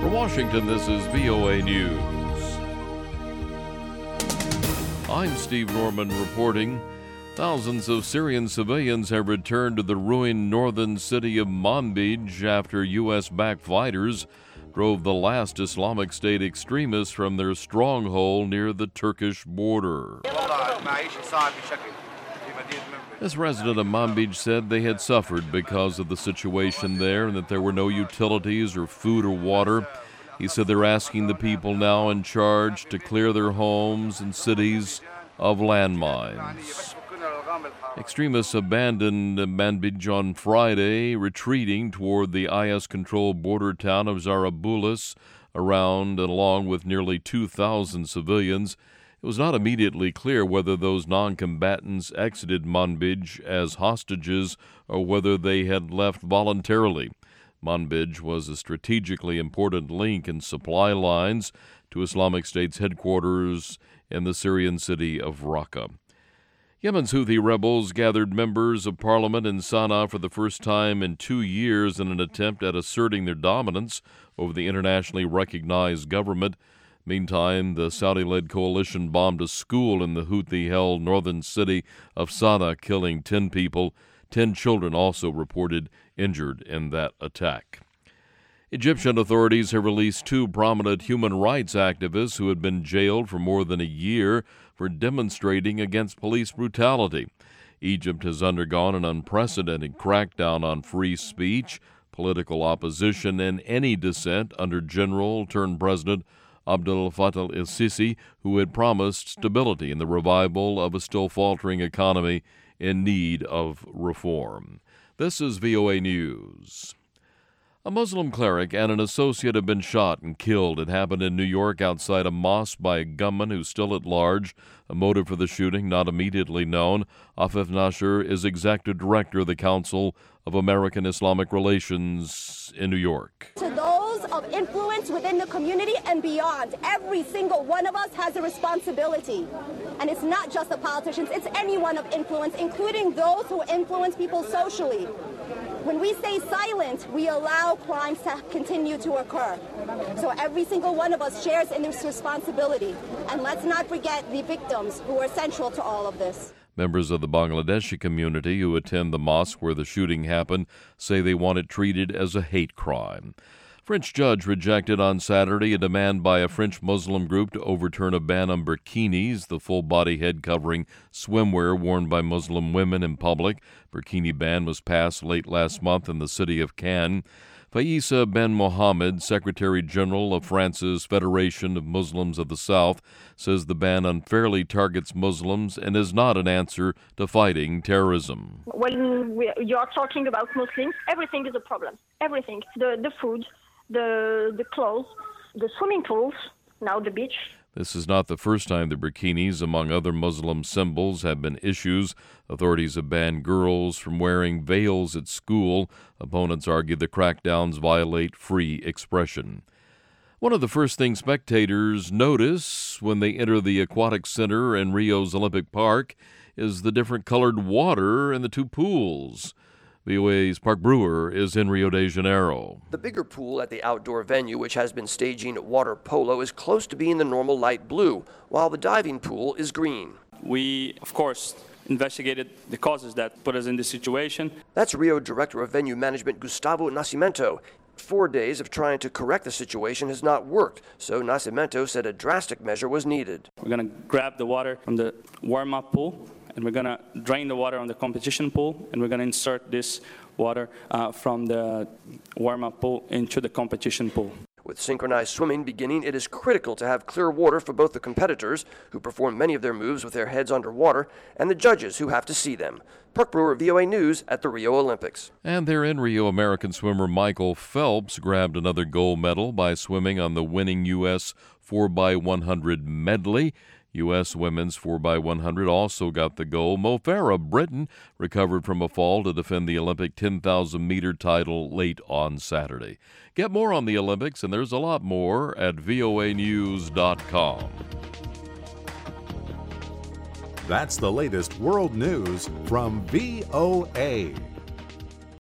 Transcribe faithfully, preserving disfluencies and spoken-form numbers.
From Washington, this is V O A News. I'm Steve Norman reporting. Thousands of Syrian civilians have returned to the ruined northern city of Manbij after U S-backed fighters drove the last Islamic State extremists from their stronghold near the Turkish border. This resident of Manbij said they had suffered because of the situation there and that there were no utilities or food or water. He said they're asking the people now in charge to clear their homes and cities of landmines. Extremists abandoned Manbij on Friday, retreating toward the I S-controlled border town of Zarabulis, around and along with nearly two thousand civilians. It was not immediately clear whether those non-combatants exited Manbij as hostages or whether they had left voluntarily. Manbij was a strategically important link in supply lines to Islamic State's headquarters in the Syrian city of Raqqa. Yemen's Houthi rebels gathered members of parliament in Sana'a for the first time in two years in an attempt at asserting their dominance over the internationally recognized government. Meantime, the Saudi-led coalition bombed a school in the Houthi-held northern city of Sana'a, killing ten people. Ten children also reported injured in that attack. Egyptian authorities have released two prominent human rights activists who had been jailed for more than a year for demonstrating against police brutality. Egypt has undergone an unprecedented crackdown on free speech, political opposition, and any dissent under General-turned-President Abdel Fattah el-Sisi, who had promised stability in the revival of a still faltering economy in need of reform. This is V O A News. A Muslim cleric and an associate have been shot and killed. It happened in New York outside a mosque by a gunman who's still at large. A motive for the shooting not immediately known. Afif Nasher is executive director of the Council of American Islamic Relations in New York. To those of influence within the community and beyond, every single one of us has a responsibility. And it's not just the politicians, it's anyone of influence, including those who influence people socially. When we stay silent, we allow crimes to continue to occur. So every single one of us shares in this responsibility. And let's not forget the victims who are central to all of this. Members of the Bangladeshi community who attend the mosque where the shooting happened say they want it treated as a hate crime. French judge rejected on Saturday a demand by a French Muslim group to overturn a ban on burkinis, the full-body head-covering swimwear worn by Muslim women in public. Burkini ban was passed late last month in the city of Cannes. Faïssa Ben Mohammed, Secretary General of France's Federation of Muslims of the South, says the ban unfairly targets Muslims and is not an answer to fighting terrorism. When we, you are talking about Muslims, everything is a problem. Everything. The, the food, the, the clothes, the swimming pools, now the beach. This is not the first time the burkinis, among other Muslim symbols, have been issues. Authorities have banned girls from wearing veils at school. Opponents argue the crackdowns violate free expression. One of the first things spectators notice when they enter the aquatic center in Rio's Olympic Park is the different colored water in the two pools. V O A's Park Brewer is in Rio de Janeiro. The bigger pool at the outdoor venue, which has been staging water polo, is close to being the normal light blue, while the diving pool is green. We, of course, investigated the causes that put us in this situation. That's Rio Director of Venue Management Gustavo Nascimento. Four days of trying to correct the situation has not worked, so Nascimento said a drastic measure was needed. We're going to grab the water from the warm-up pool, and we're going to drain the water on the competition pool, and we're going to insert this water uh, from the warm-up pool into the competition pool. With synchronized swimming beginning, it is critical to have clear water for both the competitors, who perform many of their moves with their heads underwater, and the judges who have to see them. Park Brewer, V O A News at the Rio Olympics. And there in Rio, American swimmer Michael Phelps grabbed another gold medal by swimming on the winning U S four by one hundred medley. U S women's four by one hundred also got the gold. Mo Farah, Britain, recovered from a fall to defend the Olympic ten thousand meter title late on Saturday. Get more on the Olympics, and there's a lot more, at V O A news dot com. That's the latest world news from V O A.